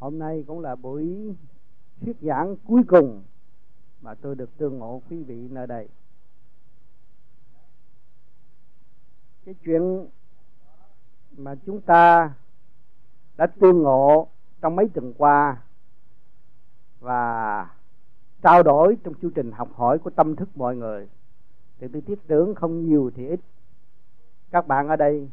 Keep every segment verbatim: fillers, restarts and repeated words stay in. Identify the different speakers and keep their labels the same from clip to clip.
Speaker 1: Hôm nay cũng là buổi thuyết giảng cuối cùng mà tôi được tương ngộ quý vị nơi đây. Cái chuyện mà chúng ta đã tương ngộ trong mấy tuần qua và trao đổi trong chương trình học hỏi của tâm thức mọi người, thì tôi thiết tưởng không nhiều thì ít, các bạn ở đây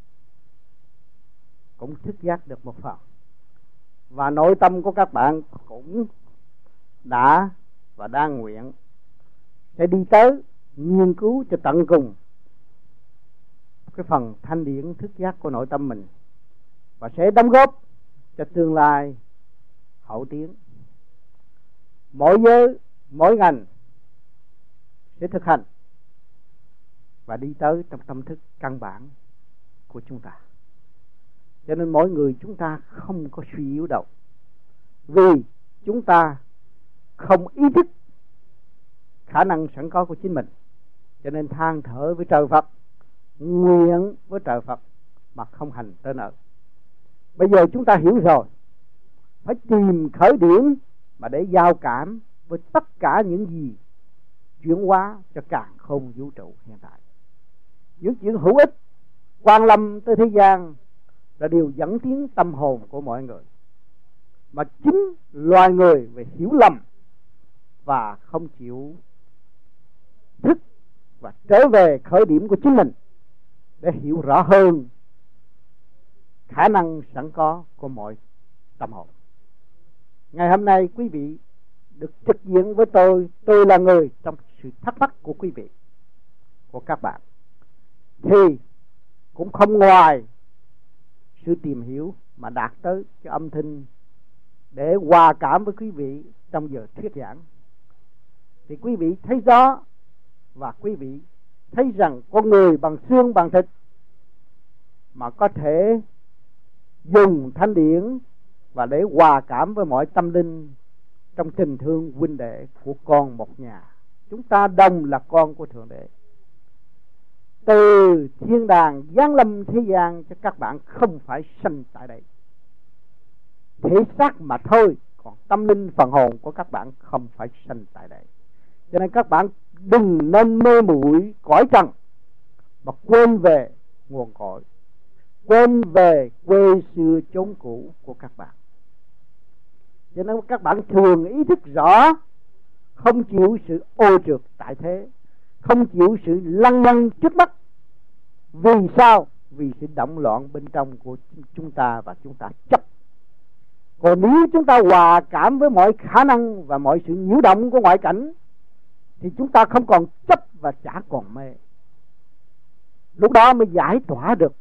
Speaker 1: cũng thức giác được một phần, và nội tâm của các bạn cũng đã và đang nguyện sẽ đi tới nghiên cứu cho tận cùng cái phần thanh điển thức giác của nội tâm mình, và sẽ đóng góp cho tương lai hậu tiến. Mỗi giới, mỗi ngành sẽ thực hành và đi tới trong tâm thức căn bản của chúng ta. Cho nên mỗi người chúng ta không có suy yếu đâu, vì chúng ta không ý thức khả năng sẵn có của chính mình. Cho nên than thở với trời Phật, nguyện với trời Phật mà không hành tới nơi. Bây giờ chúng ta hiểu rồi, phải tìm khởi điểm mà để giao cảm với tất cả những gì chuyển hóa cho càn khôn vũ trụ hiện tại. Những chuyện hữu ích quan lâm tới thế gian là điều dẫn tiến tâm hồn của mọi người, mà chính loài người về hiểu lầm và không chịu thức và trở về khởi điểm của chính mình để hiểu rõ hơn khả năng sẵn có của mọi tâm hồn. Ngày hôm nay quý vị được trực diện với tôi, tôi là người trong sự thắc mắc của quý vị, của các bạn, thì cũng không ngoài sự tìm hiểu mà đạt tới cái âm thanh để hòa cảm với quý vị trong giờ thuyết giảng. Thì quý vị thấy rõ, và quý vị thấy rằng con người bằng xương bằng thịt mà có thể dùng thanh điển và để hòa cảm với mọi tâm linh trong tình thương huynh đệ của con một nhà. Chúng ta đồng là con của Thượng Đế, từ thiên đàng giáng lâm thế gian cho các bạn không phải sanh tại đây, thể xác mà thôi, còn tâm linh phần hồn của các bạn không phải sanh tại đây. Cho nên các bạn đừng nên mê muội cõi trần mà quên về nguồn cội, quên về quê xưa chốn cũ của các bạn. Cho nên các bạn thường ý thức rõ, không chịu sự ô trượt tại thế, không chịu sự lăng nhăng trước mắt. Vì sao? Vì sự động loạn bên trong của chúng ta và chúng ta chấp. Còn nếu chúng ta hòa cảm với mọi khả năng và mọi sự nhiễu động của ngoại cảnh thì chúng ta không còn chấp và chả còn mê. Lúc đó mới giải tỏa được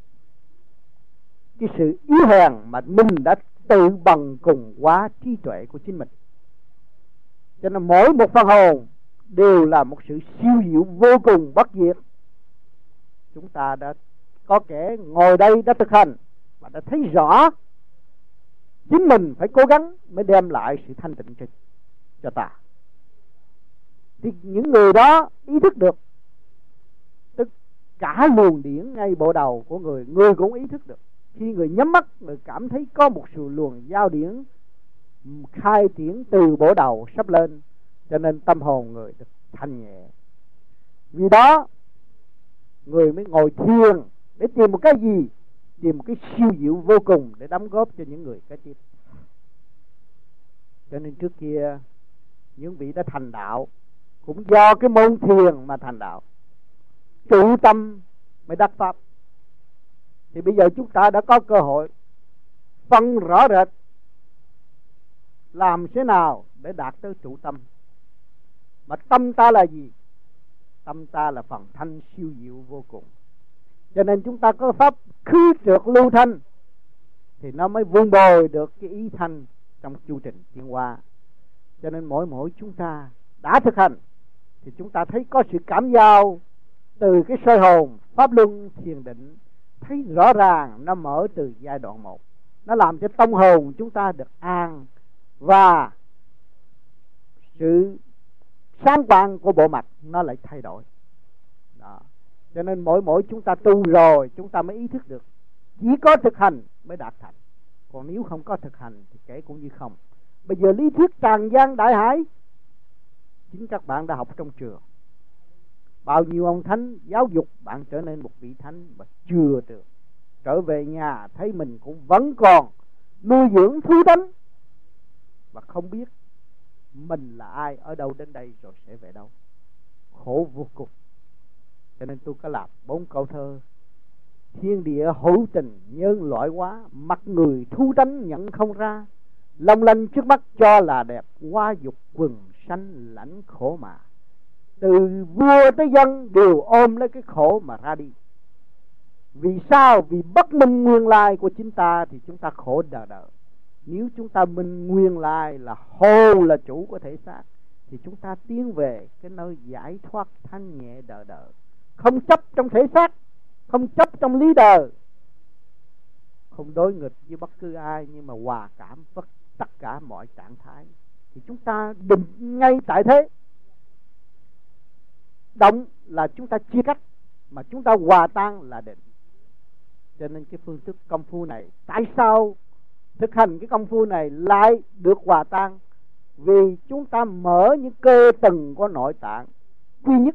Speaker 1: cái sự yếu hèn mà mình đã tự bằng cùng quá trí tuệ của chính mình. Cho nên mỗi một phần hồn đều là một sự siêu diệu vô cùng bất diệt. Chúng ta đã có kẻ ngồi đây đã thực hành và đã thấy rõ chính mình phải cố gắng mới đem lại sự thanh tịnh cho, cho ta. Thì những người đó ý thức được, tức cả luồng điển ngay bộ đầu của người, người cũng ý thức được. Khi người nhắm mắt, người cảm thấy có một sự luồng giao điển khai triển từ bộ đầu sắp lên, cho nên tâm hồn người được thanh nhẹ. Vì đó người mới ngồi thiền để tìm một cái gì? Tìm một cái siêu diệu vô cùng để đóng góp cho những người kế tiếp. Cho nên trước kia những vị đã thành đạo cũng do cái môn thiền mà thành đạo, trụ tâm mới đắc pháp. Thì bây giờ chúng ta đã có cơ hội phân rõ rệt làm thế nào để đạt tới trụ tâm. Mà tâm ta là gì? Tâm ta là phần thanh siêu diệu vô cùng. Cho nên chúng ta có pháp khứ trượt lưu thanh thì nó mới vun bồi được cái ý thanh trong chu trình tiến hóa. Cho nên mỗi mỗi chúng ta đã thực hành thì chúng ta thấy có sự cảm giao từ cái soi hồn, pháp luân, thiền định, thấy rõ ràng nó mở từ giai đoạn một. Nó làm cho tâm hồn chúng ta được an, và sự sáng quang của bộ mặt nó lại thay đổi. Đó. Cho nên mỗi mỗi chúng ta tu rồi, chúng ta mới ý thức được chỉ có thực hành mới đạt thành. Còn nếu không có thực hành thì kể cũng như không. Bây giờ lý thuyết tràn gian đại hải, chính các bạn đã học trong trường. Bao nhiêu ông thánh giáo dục bạn trở nên một vị thánh mà chưa được. Trở về nhà thấy mình cũng vẫn còn nuôi dưỡng thú tánh và không biết mình là ai, ở đâu đến đây rồi sẽ về đâu. Khổ vô cùng. Cho nên tôi có làm bốn câu thơ: thiên địa hữu tình nhân loại quá, mặt người thu tánh nhận không ra, long lanh trước mắt cho là đẹp, hoa dục quần sanh lãnh khổ mà. Từ vua tới dân đều ôm lấy cái khổ mà ra đi. Vì sao? Vì bất minh nguyên lai của chính ta thì chúng ta khổ đời đời. Nếu chúng ta minh nguyên lai là hồn là chủ của thể xác thì chúng ta tiến về cái nơi giải thoát thanh nhẹ đời đời. Không chấp trong thể xác, không chấp trong lý đời, không đối nghịch với bất cứ ai, nhưng mà hòa cảm với tất cả mọi trạng thái. Thì chúng ta định ngay tại thế. Động là chúng ta chia cắt, mà chúng ta hòa tan là định. Cho nên cái phương thức công phu này, tại sao thực hành cái công phu này lại được hòa tan? Vì chúng ta mở những cơ tầng của nội tạng quy nhất.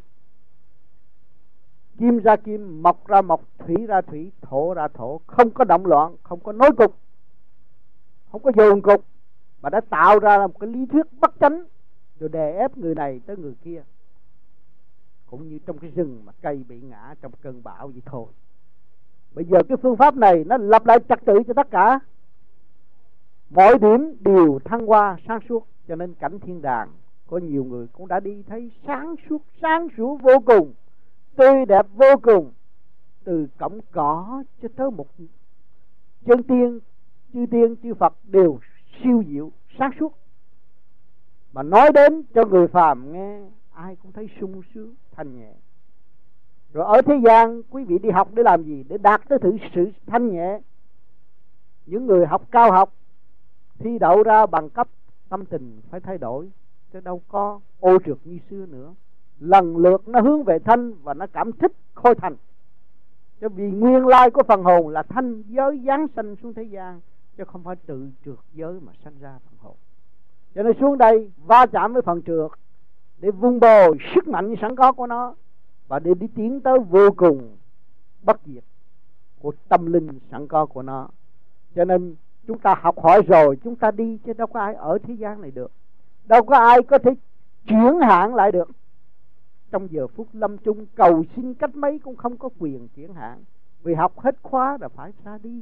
Speaker 1: Kim ra kim, mộc ra mộc, thủy ra thủy, thổ ra thổ. Không có động loạn, không có nối cục, không có dồn cục, mà đã tạo ra một cái lý thuyết bất chánh, rồi đè ép người này tới người kia. Cũng như trong cái rừng mà cây bị ngã trong cơn bão vậy thôi. Bây giờ cái phương pháp này nó lập lại trật tự cho tất cả. Mọi điểm đều thăng hoa sáng suốt. Cho nên cảnh thiên đàng có nhiều người cũng đã đi thấy sáng suốt, sáng sủa vô cùng, tươi đẹp vô cùng. Từ cổng cỏ cho tới một chân tiên, chư tiên, chư Phật đều siêu diệu, sáng suốt. Mà nói đến cho người phàm nghe, ai cũng thấy sung sướng, thanh nhẹ. Rồi ở thế gian, quý vị đi học để làm gì? Để đạt tới thử sự thanh nhẹ. Những người học cao học, thi đậu ra bằng cấp, tâm tình phải thay đổi, chứ đâu có ô trượt như xưa nữa. Lần lượt nó hướng về thanh và nó cảm thích khôi thành. Chứ vì nguyên lai của phần hồn là thanh giới giáng sanh xuống thế gian, chứ không phải tự trượt giới mà sanh ra phần hồn. Cho nên xuống đây va chạm với phần trượt để vun bồi sức mạnh sẵn có của nó, và để đi tiến tới vô cùng bất diệt của tâm linh sẵn có của nó. Cho nên chúng ta học hỏi rồi chúng ta đi, chứ đâu có ai ở thế gian này được. Đâu có ai có thể chuyển hạn lại được. Trong giờ phút lâm chung cầu xin cách mấy cũng không có quyền chuyển hạn, vì học hết khóa là phải ra đi.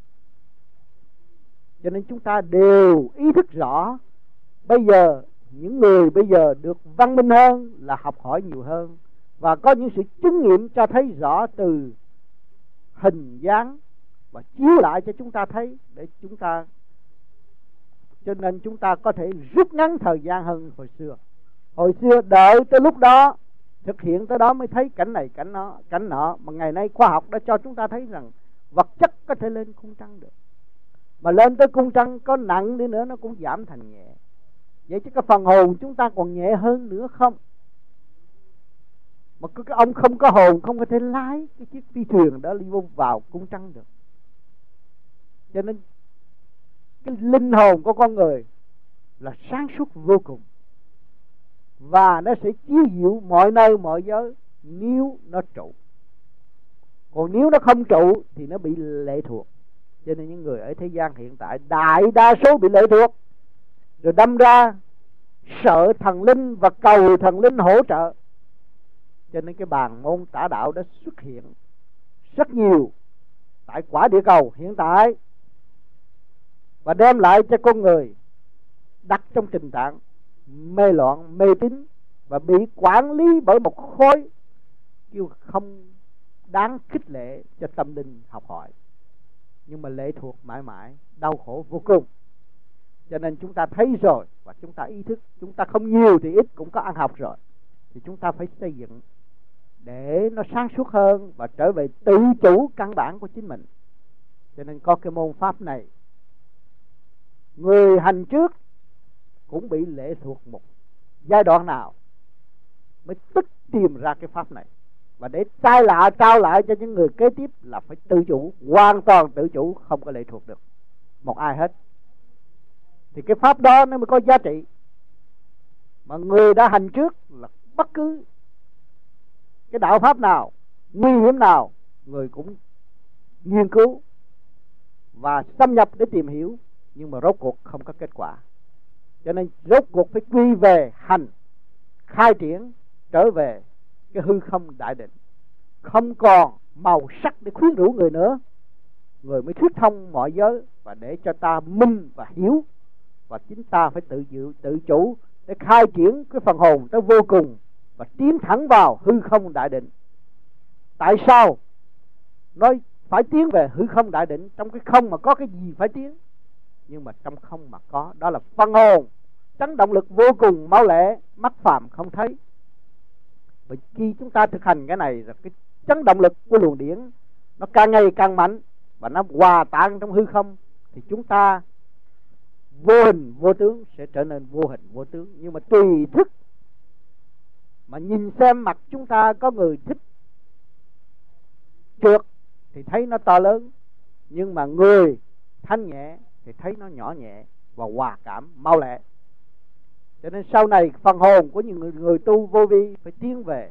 Speaker 1: Cho nên chúng ta đều ý thức rõ. Bây giờ những người bây giờ được văn minh hơn là học hỏi nhiều hơn, và có những sự chứng nghiệm cho thấy rõ từ hình dáng và chiếu lại cho chúng ta thấy, để chúng ta, cho nên chúng ta có thể rút ngắn thời gian hơn hồi xưa. Hồi xưa đợi tới lúc đó, thực hiện tới đó mới thấy cảnh này cảnh nó cảnh nọ. Mà ngày nay khoa học đã cho chúng ta thấy rằng vật chất có thể lên cung trăng được, mà lên tới cung trăng có nặng đi nữa nó cũng giảm thành nhẹ. Vậy chứ cái phần hồn chúng ta còn nhẹ hơn nữa không? Mà cái ông không có hồn không có thể lái cái chiếc phi thuyền đó đi vào cung trăng được. Cho nên cái linh hồn của con người là sáng suốt vô cùng, và nó sẽ chiếu diệu mọi nơi mọi giới nếu nó trụ. Còn nếu nó không trụ thì nó bị lệ thuộc. Cho nên những người ở thế gian hiện tại đại đa số bị lệ thuộc, rồi đâm ra sợ thần linh và cầu thần linh hỗ trợ. Cho nên cái bàn môn tả đạo đã xuất hiện rất nhiều tại quả địa cầu hiện tại, và đem lại cho con người đặt trong tình trạng mê loạn, mê tín, và bị quản lý bởi một khối kêu không đáng khích lệ cho tâm linh học hỏi, nhưng mà lệ thuộc mãi mãi, đau khổ vô cùng. Cho nên chúng ta thấy rồi và chúng ta ý thức, chúng ta không nhiều thì ít cũng có ăn học rồi, thì chúng ta phải xây dựng để nó sáng suốt hơn và trở về tự chủ căn bản của chính mình. Cho nên có cái môn pháp này, người hành trước cũng bị lệ thuộc một giai đoạn nào mới tức tìm ra cái pháp này, và để trai lạ trao lại cho những người kế tiếp là phải tự chủ, hoàn toàn tự chủ, không có lệ thuộc được. một ai hết. Thì cái pháp đó nó mới có giá trị. Mà người đã hành trước là bất cứ cái đạo pháp nào, nguy hiểm nào, người cũng nghiên cứu và xâm nhập để tìm hiểu, nhưng mà rốt cuộc không có kết quả. Cho nên rốt cuộc phải quy về hành, khai triển trở về cái hư không đại định, không còn màu sắc để khuyến rũ người nữa. Người mới thuyết thông mọi giới và để cho ta minh và hiểu, và chính ta phải tự dự, tự chủ để khai triển cái phần hồn tới vô cùng và tiến thẳng vào hư không đại định. Tại sao nói phải tiến về hư không đại định? Trong cái không mà có cái gì phải tiến? Nhưng mà trong không mà có, đó là phần hồn chấn động lực vô cùng mau lẹ, mắt phàm không thấy. Bởi khi chúng ta thực hành cái này, cái chấn động lực của luồng điển nó càng ngày càng mạnh và nó hòa tan trong hư không, thì chúng ta vô hình vô tướng sẽ trở nên vô hình vô tướng. Nhưng mà tùy thức mà nhìn xem mặt chúng ta, có người thích trượt thì thấy nó to lớn, nhưng mà người thanh nhẹ thì thấy nó nhỏ nhẹ và hòa cảm mau lẹ. Cho nên sau này phần hồn của những người, người tu vô vi phải tiến về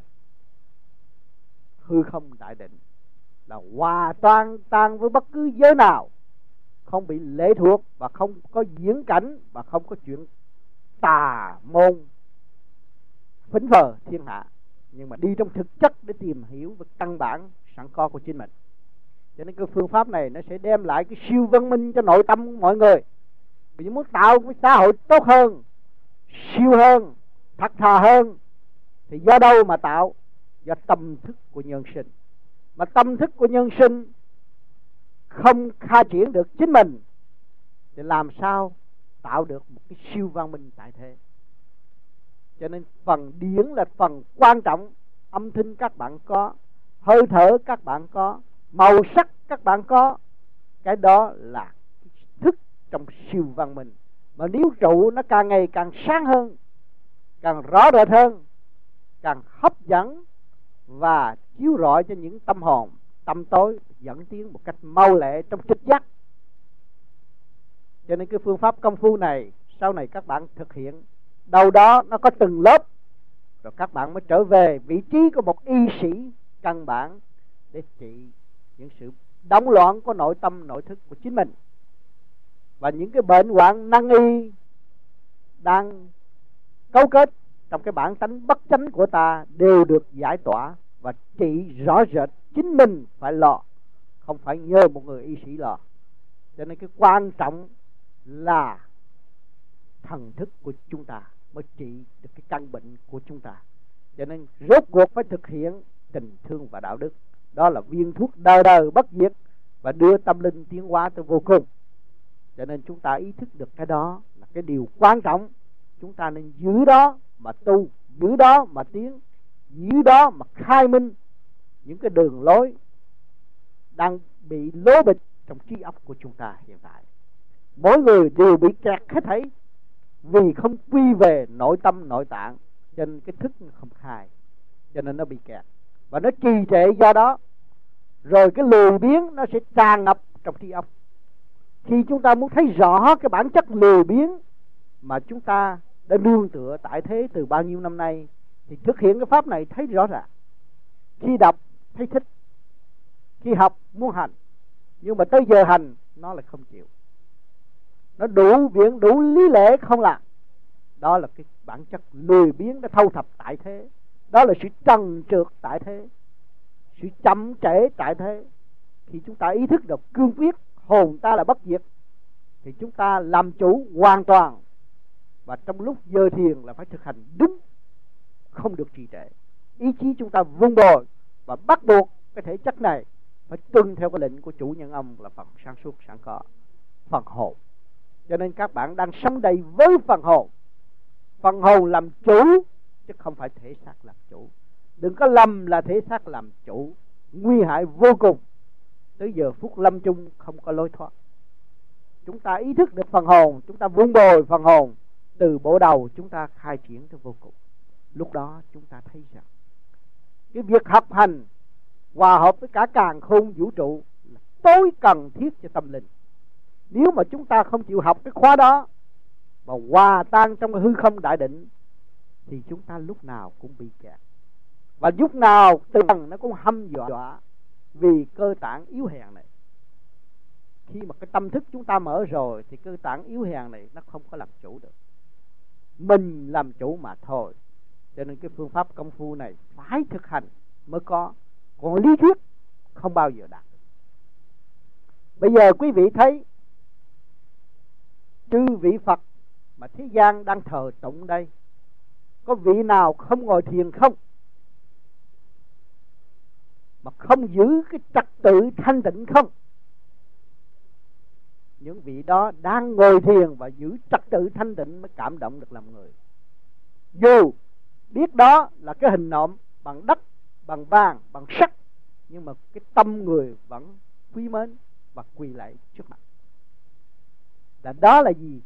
Speaker 1: hư không đại định, là hòa tan tan với bất cứ giới nào, không bị lệ thuộc và không có diễn cảnh và không có chuyện tà môn phỉnh phờ thiên hạ, nhưng mà đi trong thực chất để tìm hiểu về căn bản sẵn có của chính mình. Cho nên cái phương pháp này nó sẽ đem lại cái siêu văn minh cho nội tâm của mọi người. Vì muốn tạo cái xã hội tốt hơn, siêu hơn, thật thà hơn, thì do đâu mà tạo? Do tâm thức của nhân sinh. Mà tâm thức của nhân sinh không khai triển được chính mình thì làm sao tạo được một cái siêu văn minh tại thế? Cho nên phần điển là phần quan trọng. Âm thanh các bạn có, hơi thở các bạn có, màu sắc các bạn có, cái đó là thức trong siêu văn minh. Mà nếu trụ nó càng ngày càng sáng hơn, càng rõ rệt hơn, càng hấp dẫn và chiếu rọi cho những tâm hồn tâm tối dẫn tiến một cách mau lẹ trong trực giác. Cho nên cái phương pháp công phu này sau này các bạn thực hiện đâu đó nó có từng lớp, rồi các bạn mới trở về vị trí của một y sĩ căn bản để trị những sự đóng loạn của nội tâm nội thức của chính mình. Và những cái bệnh hoạn năng y đang cấu kết trong cái bản tánh bất chánh của ta đều được giải tỏa và trị rõ rệt. Chính mình phải lo, không phải nhờ một người y sĩ lo. Cho nên cái quan trọng là thần thức của chúng ta mới trị được cái căn bệnh của chúng ta. Cho nên rốt cuộc phải thực hiện tình thương và đạo đức. Đó là viên thuốc đời đời bất diệt và đưa tâm linh tiến hóa tới vô cùng. Cho nên chúng ta ý thức được cái đó là cái điều quan trọng. Chúng ta nên giữ đó mà tu, giữ đó mà tiến, giữ đó mà khai minh những cái đường lối đang bị lố bịch trong trí óc của chúng ta hiện tại. Mỗi người đều bị kẹt hết thảy vì không quy về nội tâm nội tạng, cho nên cái thức nó không khai, cho nên nó bị kẹt và nó trì trệ. Do đó rồi cái lười biếng nó sẽ tràn ngập trong trí óc. Khi chúng ta muốn thấy rõ cái bản chất lười biếng mà chúng ta đã nương tựa tại thế từ bao nhiêu năm nay, thì thực hiện cái pháp này thấy rõ ràng. Khi đọc thấy thích, khi học muốn hành, nhưng mà tới giờ hành nó lại không chịu. Nó đủ biện đủ lý lẽ không làm. Đó là cái bản chất lười biếng đã thâu thập tại thế. Đó là sự trần trượt tại thế, sự chậm trễ tại thế. Khi chúng ta ý thức được cương quyết hồn ta là bất diệt, thì chúng ta làm chủ hoàn toàn. Và trong lúc giờ thiền là phải thực hành đúng, không được trì trệ. Ý chí chúng ta vun bồi và bắt buộc cái thể chất này phải tuân theo cái lệnh của chủ nhân ông là phần sáng suốt sẵn có, phần hồn. Cho nên các bạn đang sống đây với phần hồn. Phần hồn làm chủ chứ không phải thể xác làm chủ. Đừng có lầm là thể xác làm chủ, nguy hại vô cùng. Tới giờ phút lâm chung không có lối thoát. Chúng ta ý thức được phần hồn, chúng ta vun bồi phần hồn, từ bộ đầu chúng ta khai triển tới vô cùng. Lúc đó chúng ta thấy rằng cái việc học hành hòa hợp với cả càn khôn vũ trụ là tối cần thiết cho tâm linh. Nếu mà chúng ta không chịu học cái khóa đó và hòa tan trong cái hư không đại định thì chúng ta lúc nào cũng bị kẹt. Và lúc nào từ từ nó cũng hăm dọa vì cơ tạng yếu hèn này. Khi mà cái tâm thức chúng ta mở rồi thì cơ tạng yếu hèn này nó không có làm chủ được. Mình làm chủ mà thôi. Cho nên cái phương pháp công phu này phải thực hành mới có. Còn lý thuyết không bao giờ đạt được. Bây giờ quý vị thấy chư vị Phật mà thế gian đang thờ tụng đây, có vị nào không ngồi thiền không? Mà không giữ cái trật tự thanh tịnh không? Những vị đó đang ngồi thiền và giữ trật tự thanh tịnh mới cảm động được làm người. Dù biết đó là cái hình nộm bằng đất, bằng vàng, bằng sắt, nhưng mà cái tâm người vẫn quý mến và quỳ lạy trước mặt. Là đó là gì?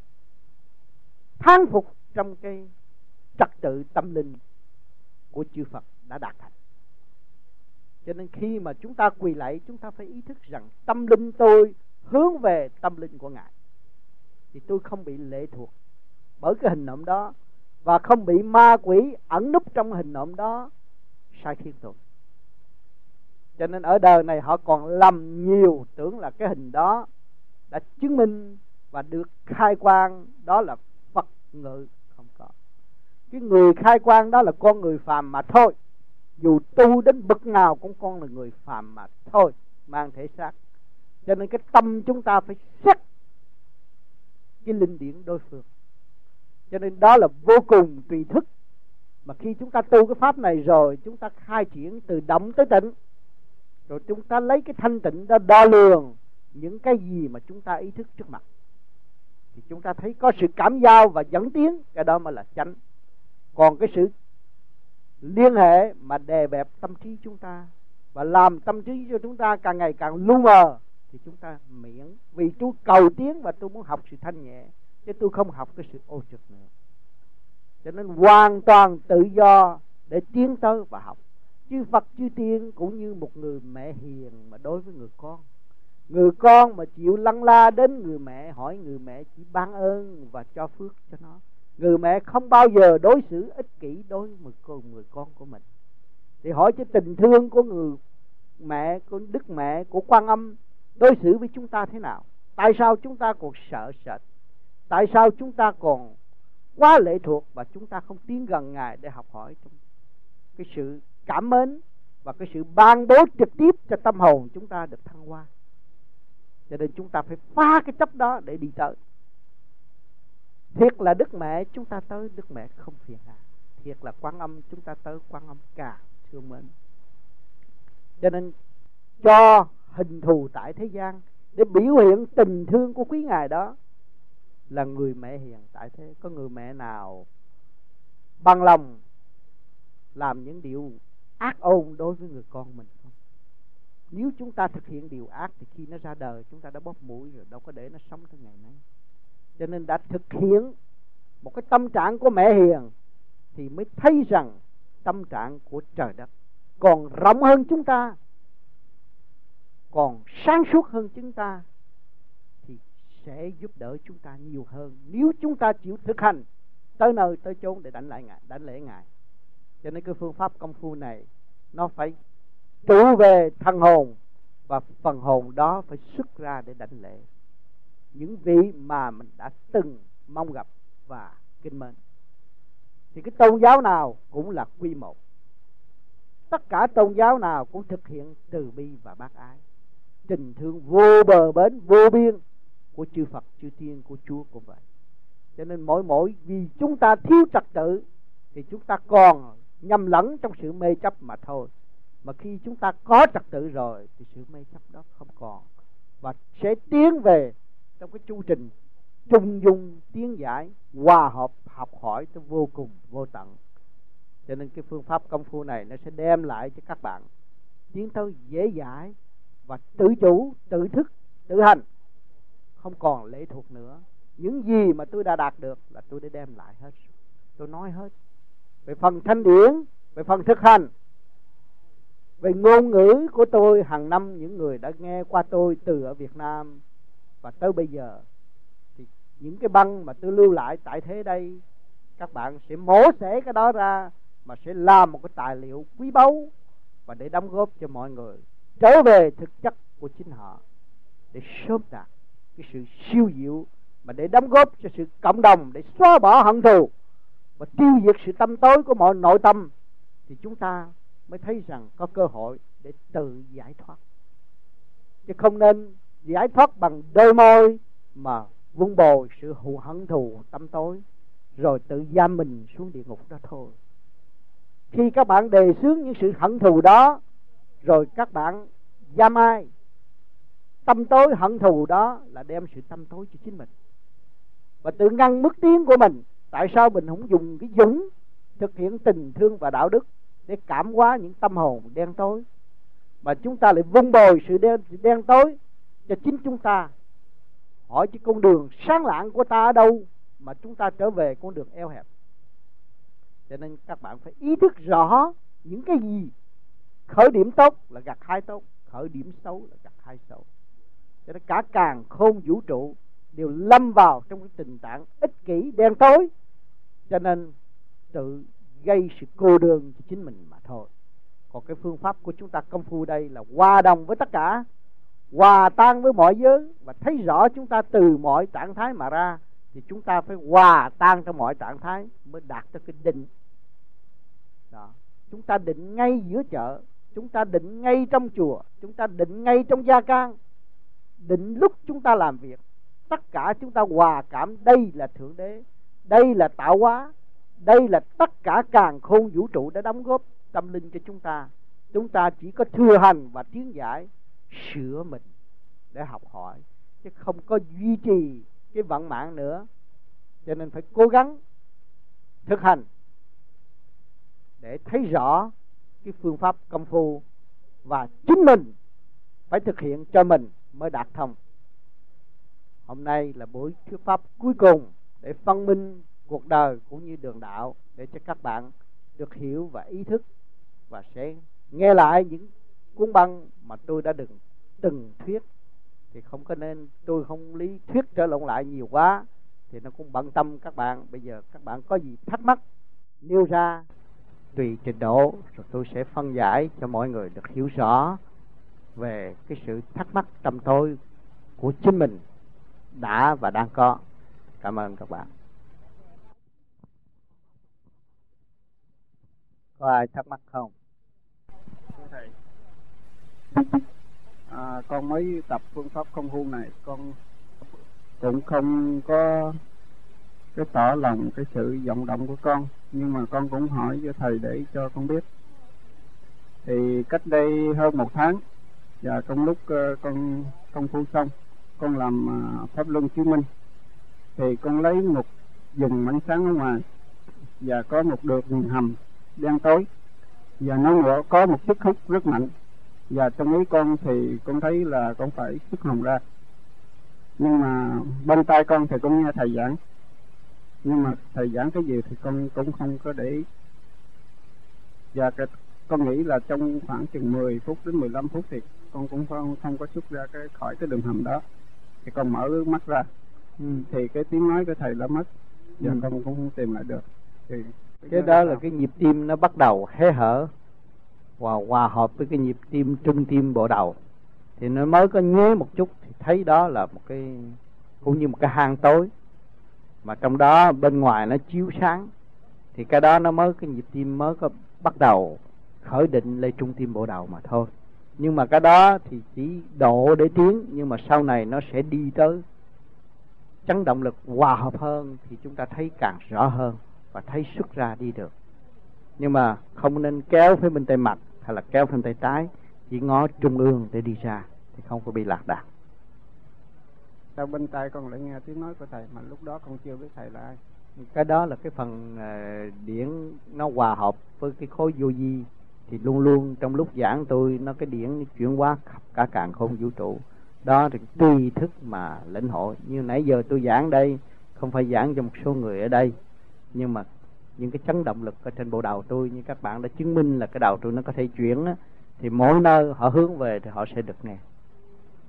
Speaker 1: Thán phục trong cái trật tự tâm linh của chư Phật đã đạt thành. Cho nên khi mà chúng ta quỳ lạy, chúng ta phải ý thức rằng tâm linh tôi hướng về tâm linh của Ngài, thì tôi không bị lệ thuộc bởi cái hình nộm đó, và không bị ma quỷ ẩn núp trong hình nộm đó sai khiến tôi. Cho nên ở đời này họ còn lầm nhiều, tưởng là cái hình đó đã chứng minh và được khai quang, đó là Phật ngự. Không có. Cái người khai quang đó là con người phàm mà thôi. Dù tu đến bậc nào cũng con là người phàm mà thôi, mang thể xác. Cho nên cái tâm chúng ta phải xét cái linh điển đối phương. Cho nên đó là vô cùng tùy thức. Mà khi chúng ta tu cái pháp này rồi, chúng ta khai triển từ động tới tịnh, rồi chúng ta lấy cái thanh tịnh đó đo lường những cái gì mà chúng ta ý thức trước mặt, thì chúng ta thấy có sự cảm giao và dẫn tiến, cái đó mới là chánh. Còn cái sự liên hệ mà đè bẹp tâm trí chúng ta và làm tâm trí cho chúng ta càng ngày càng lu mờ, thì chúng ta miễn. Vì tôi cầu tiến và tôi muốn học sự thanh nhẹ, chứ tôi không học cái sự ô trực nữa. Cho nên hoàn toàn tự do để tiến tới và học. Chư Phật chư Tiên cũng như một người mẹ hiền mà đối với người con. Người con mà chịu lăn la đến người mẹ, hỏi người mẹ chỉ ban ơn và cho phước cho nó. Người mẹ không bao giờ đối xử ích kỷ đối với người con của mình. Thì hỏi cho tình thương của người mẹ, của Đức Mẹ, của Quan Âm đối xử với chúng ta thế nào? Tại sao chúng ta còn sợ sệt? Tại sao chúng ta còn quá lệ thuộc và chúng ta không tiến gần Ngài để học hỏi trong cái sự cảm mến và cái sự ban bố trực tiếp cho tâm hồn chúng ta được thăng hoa? Cho nên chúng ta phải phá cái chấp đó để đi tới. Thiệt là Đức Mẹ chúng ta tới Đức Mẹ không phiền hà. Thiệt là Quan Âm chúng ta tới Quan Âm càng thương mến. Cho nên cho hình thù tại thế gian để biểu hiện tình thương của quý Ngài đó là người mẹ hiền tại thế. Có người mẹ nào bằng lòng làm những điều ác ôn đối với người con mình không? Nếu chúng ta thực hiện điều ác thì khi nó ra đời chúng ta đã bóp mũi rồi, đâu có để nó sống tới ngày nay. Cho nên đã thực hiện một cái tâm trạng của mẹ hiền thì mới thấy rằng tâm trạng của trời đất còn rộng hơn chúng ta, còn sáng suốt hơn chúng ta, thì sẽ giúp đỡ chúng ta nhiều hơn nếu chúng ta chịu thực hành tới nơi tới chốn để đánh lại Ngài, đánh lễ Ngài. Cho nên cái phương pháp công phu này nó phải trụ về thân hồn, và phần hồn đó phải xuất ra để đánh lễ những vị mà mình đã từng mong gặp và kính mến. Thì cái tôn giáo nào cũng là quy một. Tất cả tôn giáo nào cũng thực hiện từ bi và bác ái, tình thương vô bờ bến vô biên của chư Phật chư Tiên, của Chúa cũng vậy. Cho nên mỗi mỗi vì chúng ta thiếu trật tự thì chúng ta còn nhầm lẫn trong sự mê chấp mà thôi. Mà khi chúng ta có trật tự rồi thì sự mê chấp đó không còn, và sẽ tiến về trong cái chu trình trung dung tiến giải, hòa hợp học hỏi tới vô cùng vô tận. Cho nên cái phương pháp công phu này nó sẽ đem lại cho các bạn tiến tới dễ dãi và tự chủ, tự thức, tự hành, không còn lệ thuộc nữa. Những gì mà tôi đã đạt được là tôi đã đem lại hết. Tôi nói hết về phần thanh điển, về phần thực hành, về ngôn ngữ của tôi. Hàng năm những người đã nghe qua tôi từ ở Việt Nam Và tới bây giờ thì những cái băng mà tôi lưu lại tại thế đây, các bạn sẽ mổ xẻ cái đó ra mà sẽ làm một cái tài liệu quý báu và để đóng góp cho mọi người trở về thực chất của chính họ, để sớm đạt cái sự siêu diệu, mà để đóng góp cho sự cộng đồng, để xóa bỏ hận thù và tiêu diệt sự tâm tối của mọi nội tâm, thì chúng ta mới thấy rằng có cơ hội để tự giải thoát. Chứ không nên giải thoát bằng đôi môi mà vun bồi sự hận thù tâm tối rồi tự giam mình xuống địa ngục đó thôi. Khi các bạn đề xướng những sự hận thù đó, rồi các bạn giam ai? Tâm tối hận thù đó là đem sự tâm tối cho chính mình, và tự ngăn bước tiến của mình. Tại sao mình không dùng cái dũng thực hiện tình thương và đạo đức để cảm hóa những tâm hồn đen tối, mà chúng ta lại vun bồi sự đen, đen tối cho chính chúng ta? Hỏi chứ con đường sáng lạng của ta ở đâu mà chúng ta trở về con đường eo hẹp? Cho nên các bạn phải ý thức rõ những cái gì. Khởi điểm tốt là gặt hai tốt, khởi điểm xấu là gặt hai xấu. Cho nên cả càn khôn vũ trụ đều lâm vào trong cái tình trạng ích kỷ đen tối, cho nên tự gây sự cô đơn cho chính mình mà thôi. Còn cái phương pháp của chúng ta công phu đây là hòa đồng với tất cả, hòa tan với mọi giới, và thấy rõ chúng ta từ mọi trạng thái mà ra, thì chúng ta phải hòa tan trong mọi trạng thái mới đạt tới cái định. Đó. Chúng ta định ngay giữa chợ, chúng ta định ngay trong chùa, chúng ta định ngay trong gia can, định lúc chúng ta làm việc. Tất cả chúng ta hòa cảm đây là Thượng Đế, đây là tạo hóa, đây là tất cả càn khôn vũ trụ đã đóng góp tâm linh cho chúng ta. Chúng ta chỉ có thừa hành và tiến giải, sửa mình để học hỏi, chứ không có duy trì cái vận mạng nữa. Cho nên phải cố gắng thực hành để thấy rõ cái phương pháp công phu, và chính mình phải thực hiện cho mình mới đạt thông. Hôm nay là buổi thuyết pháp cuối cùng để phân minh cuộc đời cũng như đường đạo, để cho các bạn được hiểu và ý thức, và sẽ nghe lại những cuốn băng mà tôi đã từng từng thuyết. Thì không có nên tôi không lý thuyết trở lộn lại nhiều quá, thì nó cũng bận tâm các bạn. Bây giờ các bạn có gì thắc mắc nêu ra tùy trình độ, rồi tôi sẽ phân giải cho mọi người được hiểu rõ về cái sự thắc mắc tâm tối của chính mình đã và đang có. Cảm ơn các bạn. Có ai thắc mắc không?
Speaker 2: Thưa thầy, à, con mới tập phương pháp công phu này, con cũng không có cái tỏ lòng cái sự vọng động của con, nhưng mà con cũng hỏi với thầy để cho con biết. Thì cách đây hơn một tháng, và trong lúc uh, con công phu xong, con làm uh, pháp luân chứng minh, thì con lấy một vùng ánh sáng ở ngoài, và có một đường hầm đen tối, và nó có một sức hút rất mạnh. Và trong ý con thì con thấy là con phải xuất hồn ra, nhưng mà bên tai con thì con nghe thầy giảng, nhưng mà thầy giảng cái gì thì con cũng không có để ý. Và cái, con nghĩ là trong khoảng chừng mười phút đến mười lăm phút thì con cũng không, không có xuất ra cái khỏi cái đường hầm đó. Thì con mở mắt ra, ừ. thì cái tiếng nói của thầy đã mất, và ừ. con cũng không tìm lại được. Thì
Speaker 1: cái, cái đó là cái nhịp tim nó bắt đầu hé hở và hòa hợp với cái nhịp tim trung tim bộ đầu, thì nó mới có nhớ một chút, thì thấy đó là một cái cũng như một cái hang tối, mà trong đó bên ngoài nó chiếu sáng, thì cái đó nó mới cái nhịp tim mới có bắt đầu khởi định lên trung tim bộ đầu mà thôi. Nhưng mà cái đó thì chỉ độ để tiến, nhưng mà sau này nó sẽ đi tới chấn động lực hòa hợp hơn, thì chúng ta thấy càng rõ hơn và thấy xuất ra đi được. Nhưng mà không nên kéo phía bên tay mặt hay là kéo phía tay trái, chỉ ngó trung ương để đi ra thì không có bị lạc đàn.
Speaker 2: Sao bên tay con lại nghe tiếng nói của thầy mà lúc đó con chưa biết thầy là ai?
Speaker 1: Cái đó là cái phần uh, điển nó hòa hợp với cái khối vô vi, thì luôn luôn trong lúc giảng tôi nó cái điển chuyển hóa khắp cả càn khôn vũ trụ. Đó thì tùy thức mà lĩnh hội. Như nãy giờ tôi giảng đây không phải giảng cho một số người ở đây, nhưng mà những cái chấn động lực ở trên bộ đầu tôi, như các bạn đã chứng minh là cái đầu tôi nó có thể chuyển á, thì mỗi nơi họ hướng về thì họ sẽ được nghe. Đó.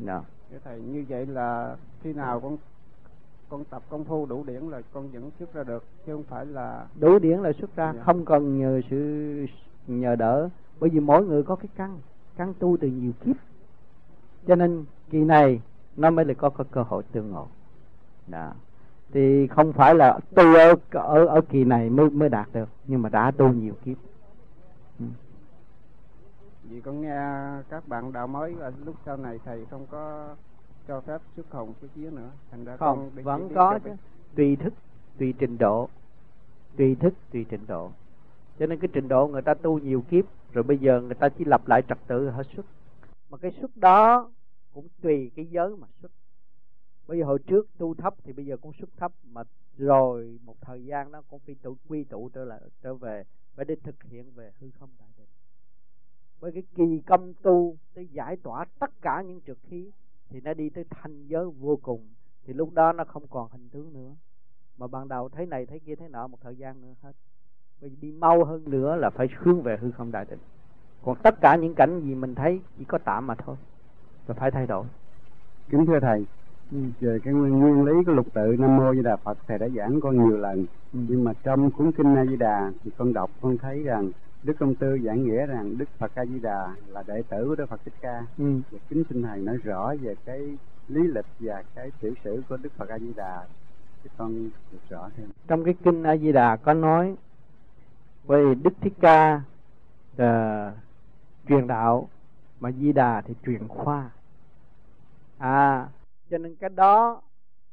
Speaker 2: Thầy, như vậy là khi nào con con tập công phu đủ điển là con vẫn xuất ra được, chứ không phải là
Speaker 1: đủ điển là xuất ra,
Speaker 2: dạ.
Speaker 1: Không cần nhờ sự nhờ đỡ, bởi vì mỗi người có cái căn căn tu từ nhiều kiếp, cho nên kỳ này nó mới là có, có cơ hội tương ngộ. Đó. Thì không phải là tu ở ở ở kỳ này mới mới đạt được, nhưng mà đã tu nhiều kiếp. Ừ.
Speaker 2: Vì con nghe các bạn đạo mới là lúc sau này thầy không có cho phép xuất hồn xuất vía nữa, thành ra
Speaker 1: Không,
Speaker 2: con
Speaker 1: vẫn có chứ, tùy thức, tùy trình độ, tùy thức, tùy trình độ. Cho nên cái trình độ người ta tu nhiều kiếp, rồi bây giờ người ta chỉ lập lại trật tự hết xuất. Mà cái xuất đó cũng tùy cái giới mà xuất. Bây giờ hồi trước tu thấp thì bây giờ cũng xuất thấp, mà rồi một thời gian nó cũng phải tự quy tụ trở lại trở về và để thực hiện về hư không đại định. Với cái kỳ công tu tới giải tỏa tất cả những trực khí thì nó đi tới thanh giới vô cùng, thì lúc đó nó không còn hình tướng nữa, mà ban đầu thấy này thấy kia thấy nọ một thời gian nữa hết. Bây giờ đi mau hơn nữa là phải hướng về hư không đại định. Còn tất cả những cảnh gì mình thấy chỉ có tạm mà thôi, và phải thay đổi.
Speaker 2: Kính thưa thầy, ừ. về cái nguyên, nguyên lý của lục tự Nam Mô Di Đà Phật thầy đã giảng con nhiều lần, ừ. nhưng mà trong cuốn kinh A Di Đà thì con đọc con thấy rằng Đức Công Tư giảng nghĩa rằng Đức Phật A Di Đà là đệ tử của Đức Phật Thích Ca. Ừ. Và kính xin thầy nói rõ về cái lý lịch và cái tiểu sử của Đức Phật A Di Đà thì con được rõ thêm.
Speaker 1: Trong cái kinh A Di Đà có nói về Đức Thích Ca uh, truyền đạo, mà Di Đà thì truyền khoa. À, cho nên cái đó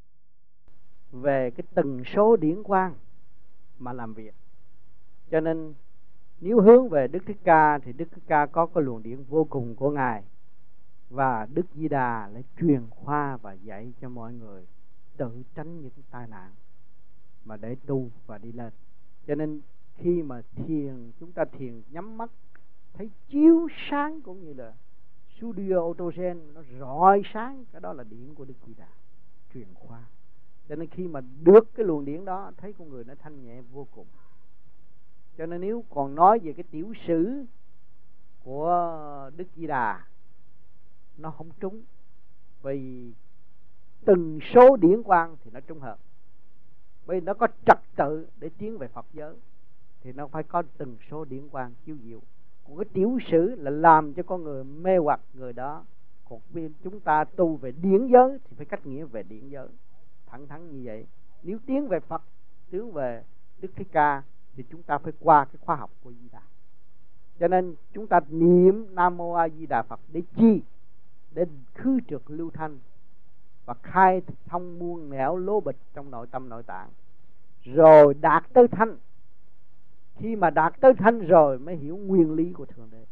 Speaker 1: về cái tần số điển quang mà làm việc. Cho nên nếu hướng về Đức Thích Ca thì Đức Thích Ca có cái luồng điển vô cùng của Ngài, và Đức Di Đà lại truyền khoa và dạy cho mọi người tự tránh những tai nạn mà để tu và đi lên. Cho nên khi mà thiền, chúng ta thiền nhắm mắt thấy chiếu sáng cũng như là studio autogen nó rọi sáng, cái đó là điển của Đức Di Đà truyền khoa. Cho nên khi mà được cái luồng điển đó thấy con người nó thanh nhẹ vô cùng. Cho nên nếu còn nói về cái tiểu sử của Đức Di Đà nó không trúng, vì từng số điển quang thì nó trúng hợp, vì nó có trật tự để tiến về Phật giới thì nó phải có từng số điển quang chiếu diệu. Còn cái tiểu sử là làm cho con người mê hoặc người đó. Còn vì chúng ta tu về điển giới thì phải cách nghĩa về điển giới, thẳng thắn như vậy. Nếu tiến về Phật, tiến về Đức Thích Ca thì chúng ta phải qua cái khoa học của Di Đà. Cho nên chúng ta niệm Nam Mô A Di Đà Phật để chi? Để khứ trượt lưu thanh và khai thông muôn nẻo lố bịch trong nội tâm nội tạng, rồi đạt tới thanh. Khi mà đạt tới thanh rồi mới hiểu nguyên lý của Thượng Đế,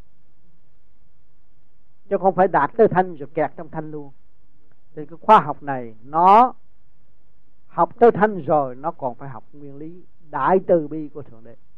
Speaker 1: chứ không phải đạt tới thanh rồi kẹt trong thanh luôn. Thì cái khoa học này nó học tới thanh rồi nó còn phải học nguyên lý đại từ bi của Thượng Đế.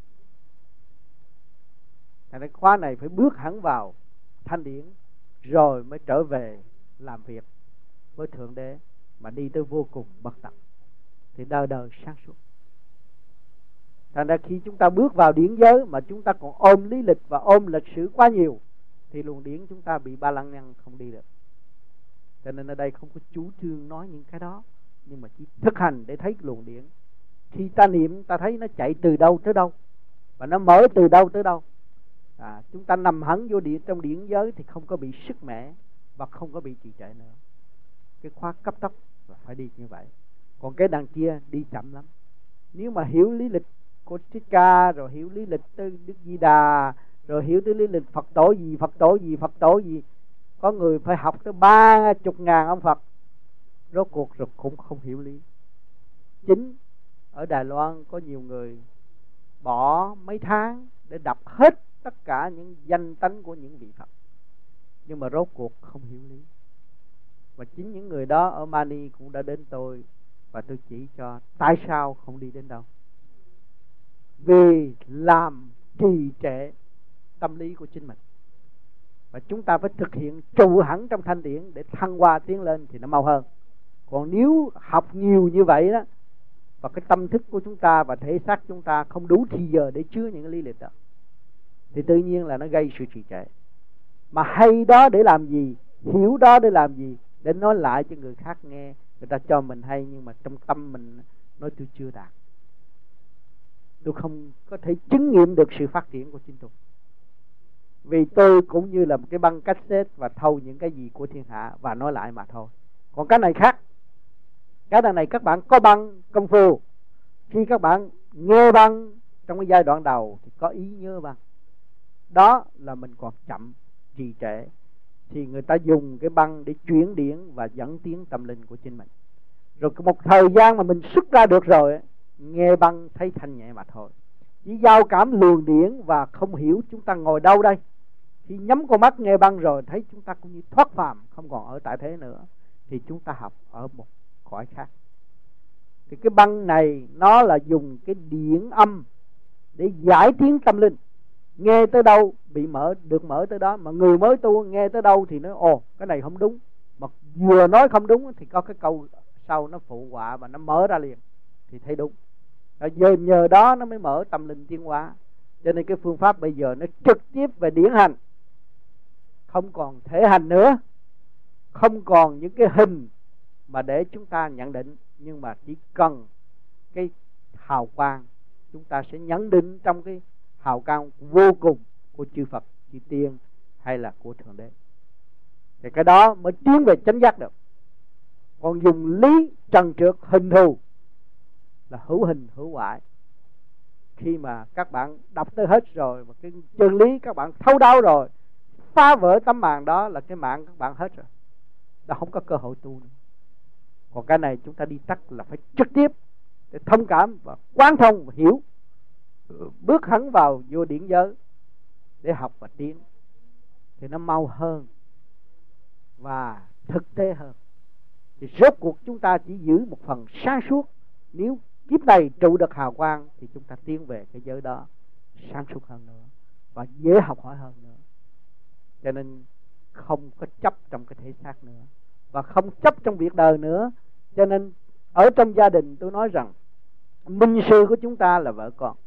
Speaker 1: Thành cái khóa này phải bước hẳn vào thanh điển rồi mới trở về làm việc với Thượng Đế, mà đi tới vô cùng bất tận thì đời đời sáng suốt. Thành ra khi chúng ta bước vào điển giới mà chúng ta còn ôm lý lịch và ôm lịch sử quá nhiều thì luồng điển chúng ta bị ba lăng nhăng không đi được. Cho nên ở đây không có chủ trương nói những cái đó, nhưng mà chỉ thực hành để thấy luồng điển. Khi ta niệm ta thấy nó chạy từ đâu tới đâu và nó mở từ đâu tới đâu. À, chúng ta nằm hẳn vô điện trong điển giới thì không có bị sức mẻ và không có bị trì trệ nữa. Cái khóa cấp tốc là phải đi như vậy. Còn cái đằng kia đi chậm lắm. Nếu mà hiểu lý lịch của Thích Ca, rồi hiểu lý lịch tới Đức Di Đà, rồi hiểu tới lý lịch Phật tổ gì, Phật tổ gì, Phật tổ gì, có người phải học tới ba chục ngàn ông Phật, rốt cuộc rồi cũng không hiểu lý. Chính ở Đài Loan có nhiều người bỏ mấy tháng để đọc hết tất cả những danh tánh của những vị Phật, nhưng mà rốt cuộc không hiểu lý. Và chính những người đó ở Mani cũng đã đến tôi, và tôi chỉ cho tại sao không đi đến đâu. Vì làm trì trệ tâm lý của chính mình. Và chúng ta phải thực hiện trụ hẳn trong thanh điển để thăng hoa tiến lên thì nó mau hơn. Còn nếu học nhiều như vậy đó, và cái tâm thức của chúng ta và thể xác chúng ta không đủ thì giờ để chứa những cái lý lịch đó, thì tự nhiên là nó gây sự trì trệ. Mà hay đó để làm gì, hiểu đó để làm gì? để nói lại cho người khác nghe. Người ta cho mình hay nhưng mà trong tâm mình nói tôi chưa đạt, tôi không có thể chứng nghiệm được sự phát triển của chính tôi. Vì tôi cũng như là một cái băng cassette và thâu những cái gì của thiên hạ và nói lại mà thôi. Còn cái này khác. Cái này các bạn có băng công phu, khi các bạn nghe băng trong cái giai đoạn đầu thì có ý nhớ băng, đó là mình còn chậm trì trệ, thì người ta dùng cái băng để chuyển điển và dẫn tiến tâm linh của chính mình. Rồi một thời gian mà mình xuất ra được rồi, nghe băng thấy thanh nhẹ mà thôi. Chỉ giao cảm luồng điển và không hiểu chúng ta ngồi đâu đây. Khi nhắm con mắt nghe băng rồi thấy chúng ta cũng như thoát phàm, không còn ở tại thế nữa, thì chúng ta học ở một cõi khác. Thì cái băng này nó là dùng cái điển âm để giải tiến tâm linh. Nghe tới đâu bị mở, được mở tới đó. Mà người mới tu nghe tới đâu thì nói ồ cái này không đúng, mà vừa nói không đúng thì có cái câu sau nó phụ họa và nó mở ra liền thì thấy đúng. Rồi giờ nhờ đó nó mới mở tâm linh tiến hóa. Cho nên cái phương pháp bây giờ nó trực tiếp về điển hành, không còn thể hành nữa, không còn những cái hình mà để chúng ta nhận định, nhưng mà chỉ cần cái hào quang, chúng ta sẽ nhận định trong cái hào quang vô cùng của chư Phật, chư Tiên hay là của Thượng Đế. Thì cái đó mới tiến về chánh giác được. Còn dùng lý trần trượt hình thù là hữu hình hữu hoại. Khi mà các bạn đọc tới hết rồi, mà cái chân lý các bạn thấu đáo rồi, phá vỡ tấm màn đó là cái mạng các bạn hết rồi, đó không có cơ hội tu nữa. Còn cái này chúng ta đi tắt là phải trực tiếp để thông cảm và quán thông và hiểu, bước hẳn vào vô điển giới để học và tiến, thì nó mau hơn và thực tế hơn. Thì rốt cuộc chúng ta chỉ giữ một phần sáng suốt. Nếu kiếp này trụ được hào quang thì chúng ta tiến về cái giới đó sáng suốt hơn nữa và dễ học hỏi hơn nữa. Cho nên không có chấp trong cái thể xác nữa và không chấp trong việc đời nữa. Cho nên ở trong gia đình tôi nói rằng minh sư của chúng ta là vợ con,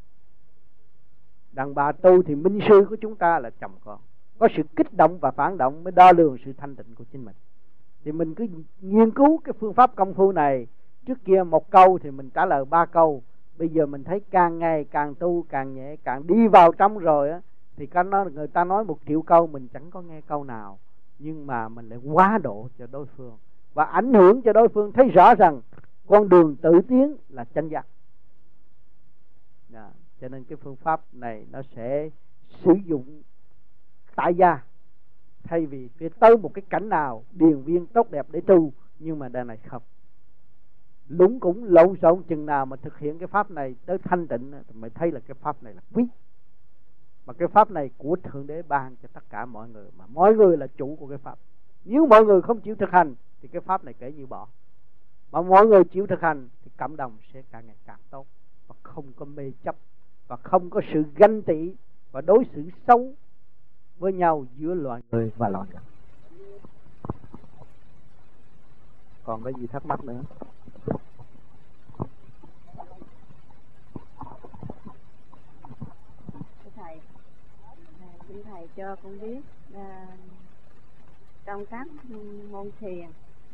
Speaker 1: đàn bà tu thì minh sư của chúng ta là chồng con. Có sự kích động và phản động mới đo lường sự thanh tịnh của chính mình. Thì mình cứ nghiên cứu cái phương pháp công phu này. Trước kia một câu thì mình trả lời ba câu, bây giờ mình thấy càng ngày càng tu càng nhẹ, càng đi vào trong rồi á, thì người ta nói một triệu câu mình chẳng có nghe câu nào, nhưng mà mình lại quá độ cho đối phương và ảnh hưởng cho đối phương thấy rõ rằng con đường tự tiến là chánh giác. Đó. Cho nên cái phương pháp này nó sẽ sử dụng tại gia, thay vì phải tới một cái cảnh nào điền viên tốt đẹp để tu, nhưng mà đây này không, lúng cũng lộn xộn. Chừng nào mà thực hiện cái pháp này tới thanh tịnh thì mới thấy là cái pháp này là quý. Mà cái pháp này của Thượng Đế ban cho tất cả mọi người, mà mọi người là chủ của cái pháp. Nếu mọi người không chịu thực hành thì cái pháp này kể như bỏ. Mà mọi người chịu thực hành thì cộng đồng sẽ càng ngày càng tốt, và không có mê chấp, và không có sự ganh tị và đối xử xấu với nhau giữa loài người và loài vật. Còn cái gì thắc mắc nữa?
Speaker 3: Thầy, xin thầy cho con biết à, trong các môn thiền,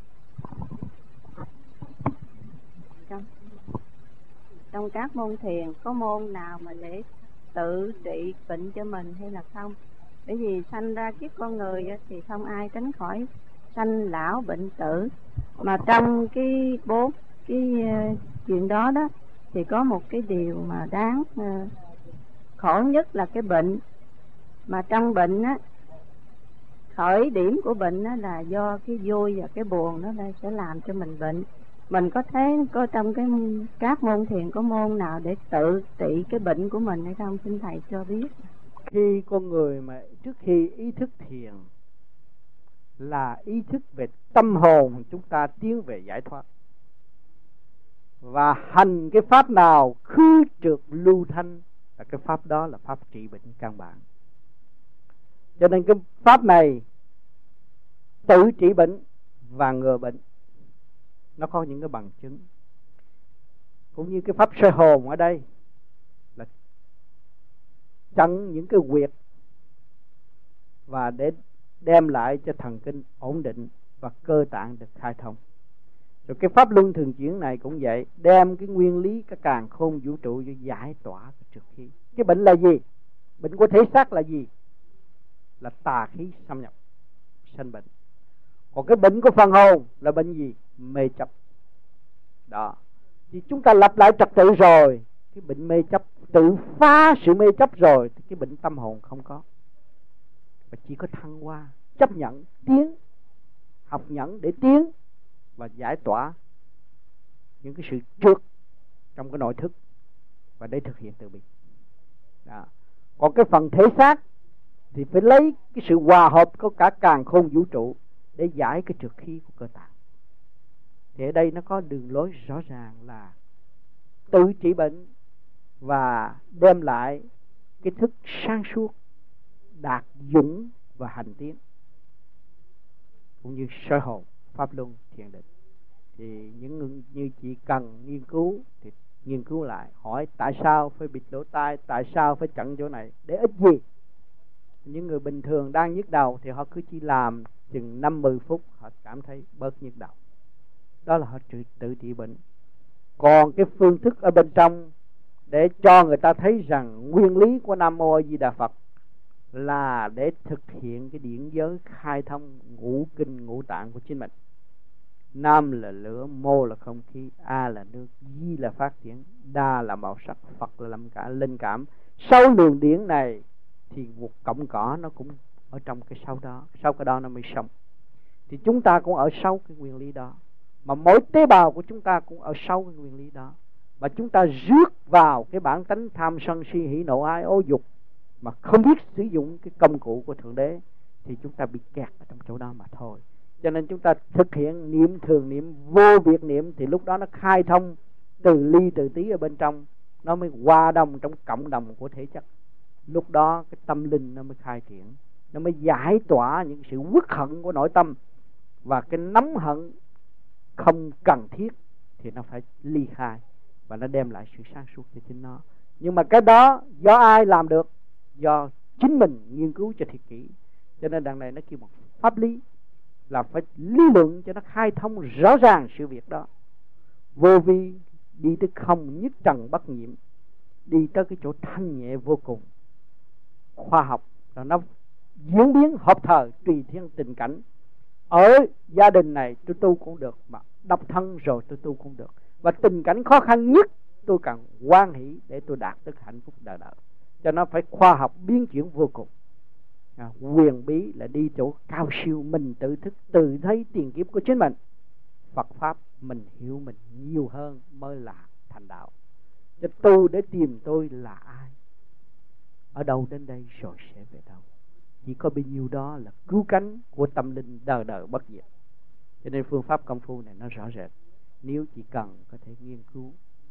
Speaker 3: trong trong các môn thiền có môn nào mà để tự trị bệnh cho mình hay là không? Bởi vì sanh ra kiếp con người thì không ai tránh khỏi sanh lão bệnh tử, mà trong cái bốn cái uh, chuyện đó đó thì có một cái điều mà đáng uh, khổ nhất là cái bệnh. Mà trong bệnh á, khởi điểm của bệnh á là do cái vui và cái buồn, nó đây sẽ làm cho mình bệnh. Mình có thấy có trong cái các môn thiền có môn nào để tự trị cái bệnh của mình hay không? Xin thầy cho biết.
Speaker 1: Khi con người mà trước khi ý thức thiền là ý thức về tâm hồn, chúng ta tiến về giải thoát, và hành cái pháp nào khứ trượt lưu thanh là cái pháp đó là pháp trị bệnh căn bản. Cho nên cái pháp này tự trị bệnh và ngừa bệnh, nó có những cái bằng chứng. Cũng như cái pháp soi hồn ở đây là chặn những cái huyệt và để đem lại cho thần kinh ổn định và cơ tạng được khai thông. Rồi cái pháp luân thường chuyển này cũng vậy, đem cái nguyên lý cái càn khôn vũ trụ cho giải tỏa cái trượt khí. Cái bệnh là gì? Bệnh của thể xác là gì? Là tà khí xâm nhập sanh bệnh. Còn cái bệnh của phần hồn là bệnh gì? Mê chấp. Đó. Thì chúng ta lập lại trật tự rồi, cái bệnh mê chấp, tự phá sự mê chấp rồi, thì cái bệnh tâm hồn không có. Và chỉ có thăng hoa, chấp nhận, tiến, học nhẫn để tiến và giải tỏa những cái sự trượt trong cái nội thức, và để thực hiện từ bi. Đó. Còn cái phần thể xác thì phải lấy cái sự hòa hợp của cả càn khôn vũ trụ để giải cái trượt khí của cơ tạng. Thì ở đây nó có đường lối rõ ràng là tự trị bệnh và đem lại cái thức sáng suốt, đạt dũng và hành tiến, cũng như soi hồn, pháp luân, thiền định. Thì những như chị cần nghiên cứu thì nghiên cứu lại, hỏi tại sao phải bịt lỗ tai, tại sao phải chặn chỗ này, để ích gì. Những người bình thường đang nhức đầu thì họ cứ chỉ làm chừng năm mươi phút họ cảm thấy bớt nhức đầu. Đó là họ tự, tự trị bệnh. Còn cái phương thức ở bên trong để cho người ta thấy rằng nguyên lý của Nam Mô A Di Đà Phật là để thực hiện cái điển giới khai thông ngũ kinh ngũ tạng của chính mình. Nam là lửa, Mô là không khí, A là nước, Di là phát triển, Đa là màu sắc, Phật là lâm cả linh cảm. Sau luồng điển này thì một cọng cỏ nó cũng ở trong cái sau đó, sau cái đó nó mới sống. Thì chúng ta cũng ở sau cái nguyên lý đó, mà mỗi tế bào của chúng ta cũng ở sau cái nguyên lý đó. Và chúng ta rước vào cái bản tánh tham sân si hỉ nộ ái ố dục mà không biết sử dụng cái công cụ của Thượng Đế thì chúng ta bị kẹt ở trong chỗ đó mà thôi. Cho nên chúng ta thực hiện niệm thường niệm, vô biệt niệm, thì lúc đó nó khai thông từ ly từ tí ở bên trong, nó mới hòa đồng trong cộng đồng của thể chất. Lúc đó cái tâm linh nó mới khai triển, nó mới giải tỏa những sự uất hận của nội tâm, và cái nắm hận không cần thiết thì nó phải ly khai, và nó đem lại sự sáng suốt cho chính nó. Nhưng mà cái đó do ai làm được? Do chính mình nghiên cứu cho thiệt kỹ. Cho nên đằng này nó kêu một pháp lý, là phải lý luận cho nó khai thông rõ ràng sự việc đó. Vô vi đi tới không, nhất trần bất nhiễm, đi tới cái chỗ thanh nhẹ vô cùng. Khoa học là nó diễn biến hợp thời tùy thiên tình cảnh. Ở gia đình này tôi tu cũng được, mà độc thân rồi tôi tu cũng được, và tình cảnh khó khăn nhất tôi cần hoan hỷ để tôi đạt được hạnh phúc đời đời. Cho nó phải khoa học biến chuyển vô cùng. À, quyền bí là đi chỗ cao siêu, mình tự thức, tự thấy tiền kiếp của chính mình. Phật Pháp mình hiểu mình nhiều hơn mới là thành đạo. Cho tu để tìm tôi là ai, ở đâu đến đây rồi sẽ về đâu. Chỉ có bấy nhiêu đó là cứu cánh của tâm linh đời đời bất diệt. Cho nên phương pháp công phu này nó rõ rệt, nếu chỉ cần có thể nghiên cứu.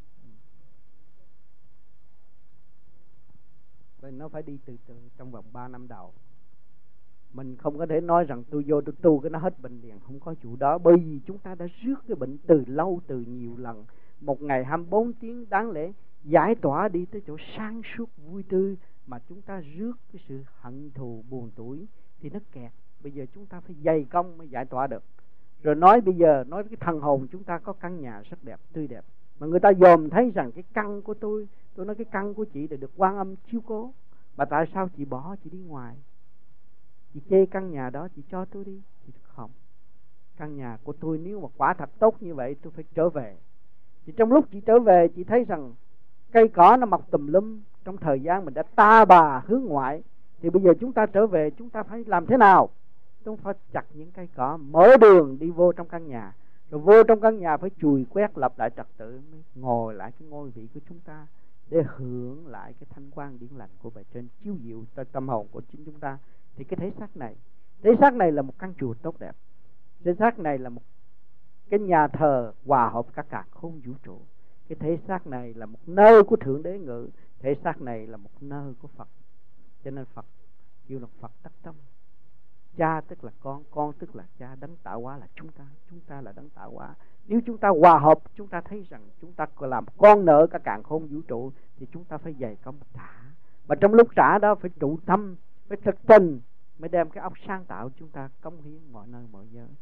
Speaker 1: Vậy nó phải đi từ từ trong vòng ba năm đầu. Mình không có thể nói rằng tôi vô tôi tu cái nó hết bệnh liền, không có chủ đó. Bởi vì chúng ta đã rước cái bệnh từ lâu, từ nhiều lần. Một ngày hai mươi bốn tiếng đáng lẽ giải tỏa đi tới chỗ sáng suốt vui tươi, mà chúng ta rước cái sự hận thù buồn tủi thì nó kẹt. Bây giờ chúng ta phải dày công mới giải tỏa được. Rồi nói bây giờ, nói cái thần hồn chúng ta có căn nhà rất đẹp, tươi đẹp, mà người ta dòm thấy rằng cái căn của tôi, tôi nói cái căn của chị để được Quan Âm chiếu cố, mà tại sao chị bỏ, chị đi ngoài, chị chê căn nhà đó, chị cho tôi đi. Chị không, căn nhà của tôi nếu mà quả thật tốt như vậy tôi phải trở về. Thì trong lúc chị trở về, chị thấy rằng cây cỏ nó mọc tùm lum, trong thời gian mình đã ta bà hướng ngoại, thì bây giờ chúng ta trở về, chúng ta phải làm thế nào? Chúng phải chặt những cây cỏ, mở đường đi vô trong căn nhà. Rồi vô trong căn nhà phải chùi quét lập lại trật tự, mới ngồi lại cái ngôi vị của chúng ta để hưởng lại cái thanh quan điển lành của bề trên chiếu diệu cho tâm hồn của chính chúng ta. Thì cái thể xác này, thể xác này là một căn chùa tốt đẹp. Thể xác này là một cái nhà thờ hòa hợp các càn khôn vũ trụ. Cái thể xác này là một nơi của Thượng Đế ngự. Thể xác này là một nơi của Phật. Cho nên Phật kêu là Phật tắc tâm. Cha tức là con, con tức là cha, đấng tạo hóa là chúng ta, chúng ta là đấng tạo hóa. Nếu chúng ta hòa hợp, chúng ta thấy rằng chúng ta làm con nợ cả càn khôn vũ trụ, thì chúng ta phải dày công trả. Và trong lúc trả đó phải trụ tâm, phải thực tình, mới đem cái óc sáng tạo chúng ta cống hiến mọi nơi mọi giới.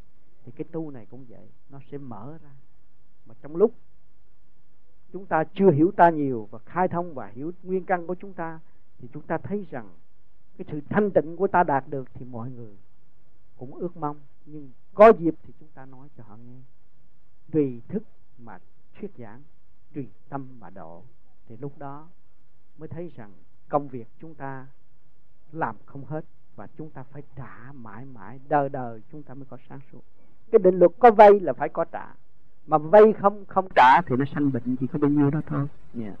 Speaker 1: Thì cái tu này cũng vậy, nó sẽ mở ra. Mà trong lúc chúng ta chưa hiểu ta nhiều và khai thông và hiểu nguyên căn của chúng ta, thì chúng ta thấy rằng cái sự thanh tịnh của ta đạt được thì mọi người cũng ước mong. Nhưng có dịp thì chúng ta nói cho họ nghe, tùy thức mà thuyết giảng, tùy tâm mà độ. Thì lúc đó mới thấy rằng công việc chúng ta làm không hết, và chúng ta phải trả mãi mãi, đời đời chúng ta mới có sáng suốt. Cái định luật có vay là phải có trả, mà vay không không trả thì nó sanh bệnh, chỉ có bao nhiêu đó thôi. Yeah.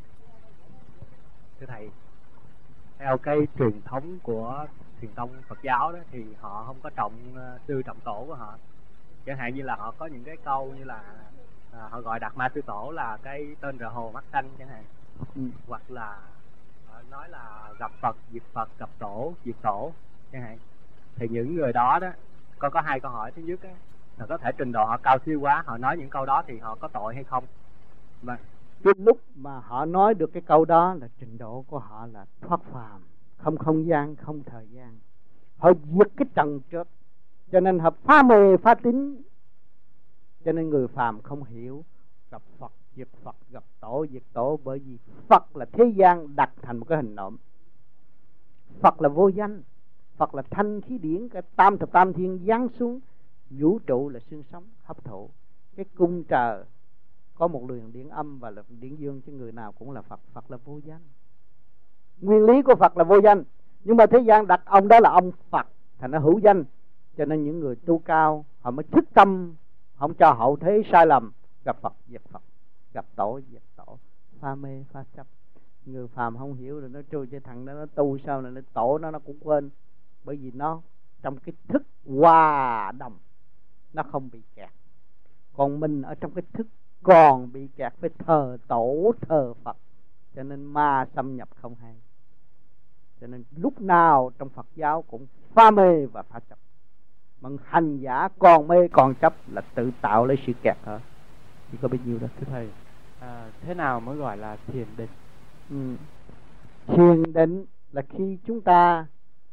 Speaker 4: Thưa thầy, theo cái truyền thống của truyền tông Phật giáo đó thì họ không có trọng uh, sư trọng tổ của họ. Chẳng hạn như là họ có những cái câu như là à, họ gọi Đạt Ma Sư Tổ là cái tên rờ hồ mắt xanh chẳng hạn. Ừ. Hoặc là họ nói là gặp Phật diệt Phật, gặp Tổ diệt Tổ chẳng hạn. Thì những người đó đó con có hai câu hỏi. Thứ nhất á, là có thể trình độ họ cao siêu quá, họ nói những câu đó thì họ có tội hay không? Và
Speaker 1: cái lúc mà họ nói được cái câu đó là trình độ của họ là thoát phàm, không không gian, không thời gian. Họ diệt cái trần trước, cho nên họ phá mê phá tín. Cho nên người phàm không hiểu, gặp Phật diệt Phật, gặp Tổ diệt Tổ. Bởi vì Phật là thế gian đặt thành một cái hình nộm. Phật là vô danh, Phật là thanh khí điển, cái tam thập tam thiên giáng xuống. Vũ trụ là xương sống hấp thụ. Cái cung trời có một luồng điển âm và là điển dương, chứ người nào cũng là Phật. Phật là vô danh. Nguyên lý của Phật là vô danh, nhưng mà thế gian đặt ông đó là ông Phật, thành nó hữu danh. Cho nên những người tu cao họ mới thức tâm, không cho hậu thế sai lầm. Gặp Phật diệt Phật, gặp Tổ diệt Tổ, pha mê pha chấp. Người phàm không hiểu rồi nó trôi cho thằng đó, nó tu sao là nó tổ nó nó cũng quên. Bởi vì nó trong cái thức hòa đồng, nó không bị kẹt. Còn mình ở trong cái thức còn bị kẹt với thờ Tổ thờ Phật, cho nên ma xâm nhập không hay. Cho nên lúc nào trong Phật giáo cũng pha mê và pha chấp. Mà hành giả còn mê còn chấp là tự tạo lấy sự kẹt thôi. Chỉ có bao nhiêu đó.
Speaker 5: Thưa thầy, à, thế nào mới gọi là thiền định?
Speaker 1: Ừ. Thiền định là khi chúng ta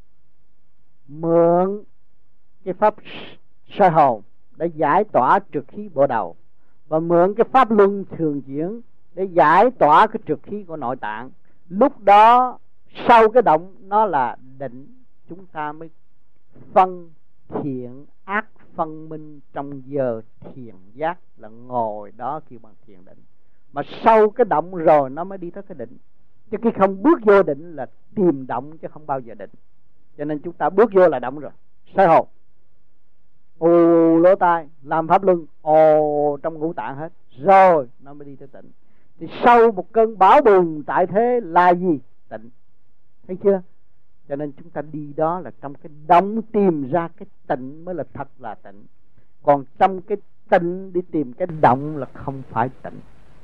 Speaker 1: mượn cái pháp soi hồn để giải tỏa trượt khí bộ đầu, và mượn cái pháp luân thường chuyển để giải tỏa cái trượt khí của nội tạng. Lúc đó sau cái động nó là định, chúng ta mới phân thiện ác phân minh trong giờ thiền giác, là ngồi đó kêu bằng thiền định. Mà sau cái động rồi nó mới đi tới cái định. Chứ khi không bước vô định là tìm động chứ không bao giờ định. Cho nên chúng ta bước vô là động rồi, soi hồn, ồ lỗ tai, làm pháp luân, ồ trong ngũ tạng hết, rồi nó mới đi tới tịnh. Thì sau một cơn bão bùng tại thế là gì? Tịnh. Thấy chưa? Cho nên chúng ta đi đó là trong cái động tìm ra cái tịnh mới là thật là tịnh. Còn trong cái tịnh đi tìm cái động là không phải tịnh.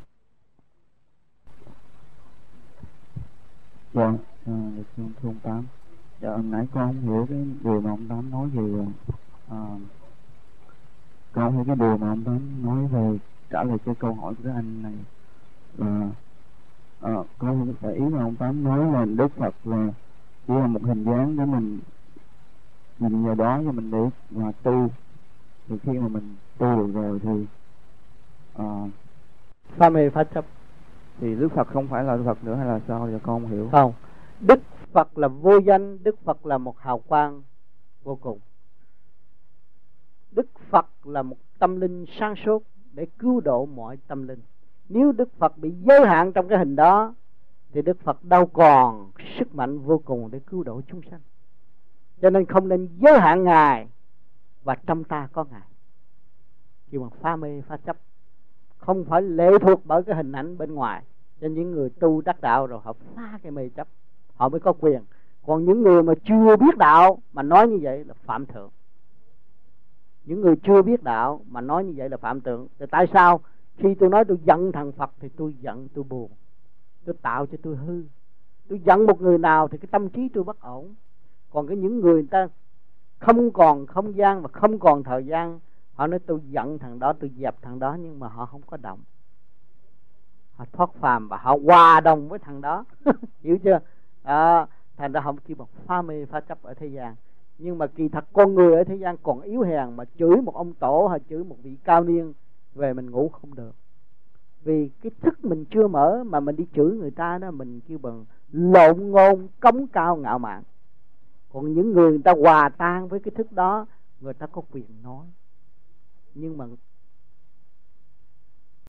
Speaker 2: Dạ, à, thưa ông Tám. Dạ, hồi nãy con không hiểu cái điều mà ông Tám nói về à, con hiểu cái điều mà ông Tám nói về trả lời cái câu hỏi của cái anh này là à, con hiểu cái ý mà ông Tám nói là Đức Phật là chỉ là một hình dáng để mình nhìn vào đó cho mình để mà tu. Thì khi mà mình tu được rồi thì à,
Speaker 1: pha mê pha chấp
Speaker 2: thì Đức Phật không phải là Đức Phật nữa hay là sao? Giờ con không hiểu.
Speaker 1: Không, Đức Phật là vô danh, Đức Phật là một hào quang vô cùng. Đức Phật là một tâm linh sáng suốt để cứu độ mọi tâm linh. Nếu Đức Phật bị giới hạn trong cái hình đó thì Đức Phật đâu còn sức mạnh vô cùng để cứu độ chúng sanh. Cho nên không nên giới hạn Ngài, và trong ta có Ngài. Chỉ bằng pha mê pha chấp, không phải lệ thuộc bởi cái hình ảnh bên ngoài. Cho những người tu đắc đạo rồi họ phá cái mê chấp, họ mới có quyền. Còn những người mà chưa biết đạo mà nói như vậy là phạm thượng. Những người chưa biết đạo mà nói như vậy là phạm thượng. Thì tại sao khi tôi nói tôi giận thằng Phật thì tôi giận, tôi buồn, tôi tạo cho tôi hư. Tôi giận một người nào thì cái tâm trí tôi bất ổn. Còn cái những người, người ta không còn không gian và không còn thời gian, họ nói tôi giận thằng đó, tôi dẹp thằng đó, nhưng mà họ không có động. Họ thoát phàm và họ hòa đồng với thằng đó. Hiểu chưa? À, thành ra không chỉ một pha mê pha chấp ở thế gian. Nhưng mà kỳ thật con người ở thế gian còn yếu hèn, mà chửi một ông tổ hay chửi một vị cao niên về mình ngủ không được. Vì cái thức mình chưa mở mà mình đi chửi người ta đó, mình kêu bằng lộn ngôn cống cao ngạo mạn. Còn những người người ta hòa tan với cái thức đó, người ta có quyền nói. Nhưng mà